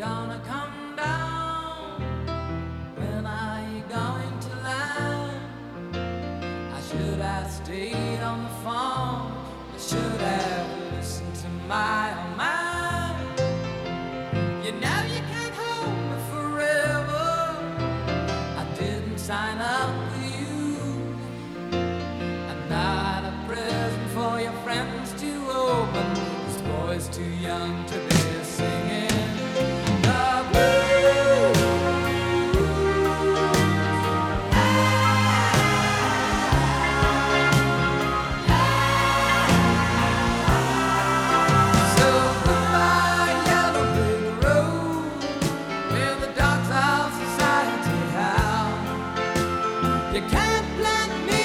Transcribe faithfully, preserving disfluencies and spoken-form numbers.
gonna come down? When are you going to land? I should have stayed on the phone. I should have listened to my own mind. You know you can't hold me forever. I didn't sign up with you. I'm not a present for your friends to open. This boy's too young to be singing the blues. So goodbye, yellow brick road, where the dogs of society howl. You can't blend me